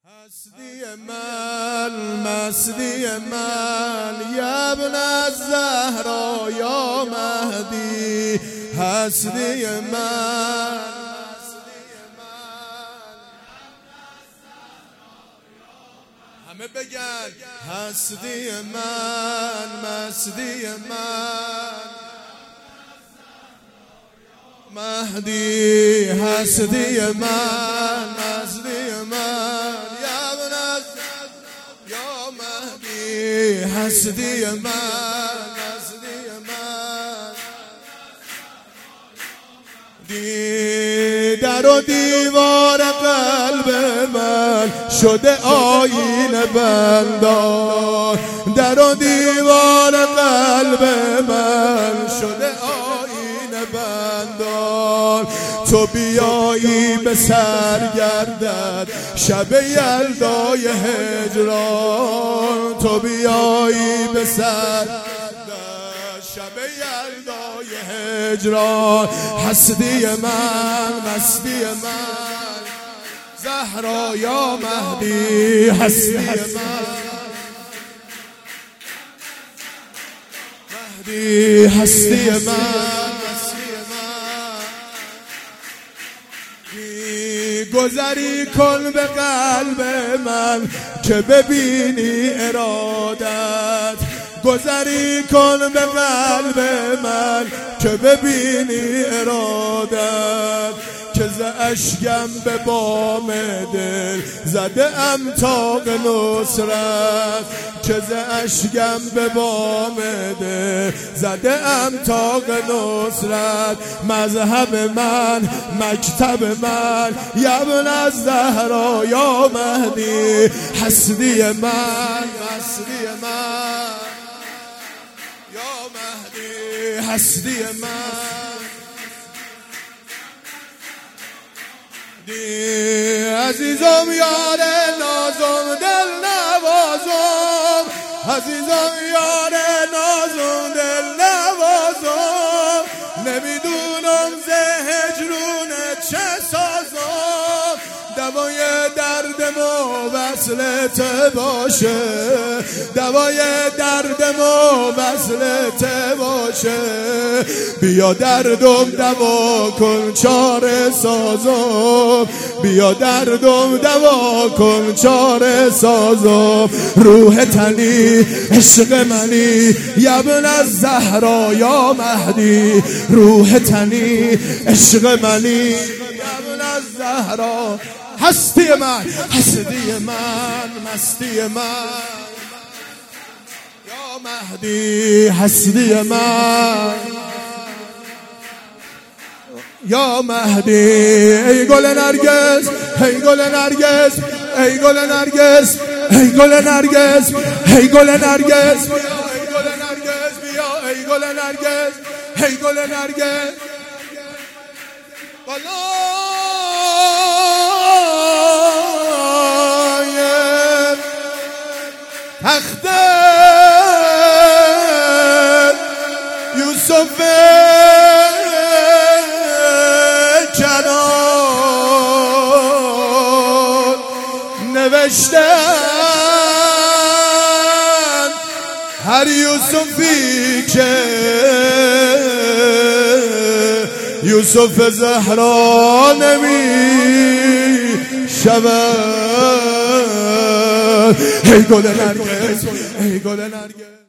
هستی من مستی من یا ابن الزهرا یا مهدی هستی من همه بگن هستی من مستی من مهدی هستی من مستی من یا ابن یا مهدی هستی من مستی من در و دیوار قلب من شده آینه بندان در و دیوار قلب من شده آینه بندان تو بیایی به سر گردد شب یلدای هجران تو بیایی به سر شب یلدای هجران هستی من مستی من زهرا یا مهدی هستی من مهدی هستی من گذری کن به قلب من که ببینی ارادت گذری کن به قلب من که ببینی ارادت که ز اشکم به بام دل زده ام طاق نصرت که ز اشکم به بام دل زده ام طاق نصرت مذهب من مکتب من یا ابن الزهرا یا مهدی هستی من مستی من یا مهدی هستی من عزیزم یار نازم دل نوازم عزیزم یار نازم دل نوازم نمیدونم ز هجرونه چه سازم دوای دردمو وصلت باشه دوای دردمو وصلت باشه بیا دردم دوا کن چاره سازم بیا دردم دوا کن چاره سازم روح تنی عشق منی یا ابن الزهرا یا مهدی روح تنی عشق منی یا ابن الزهرا هستی من مستی من یا مهدی هستی من یا مهدی ای گل نرگس ای گل نرگس ای گل نرگس ای گل نرگس ای گل نرگس بیا ای گل نرگس ای گل نرگس تخت یوسف جنان نوشتن هر یوسفی که یوسف زهرا نمی شود ای گل نرگس ای گل نرگس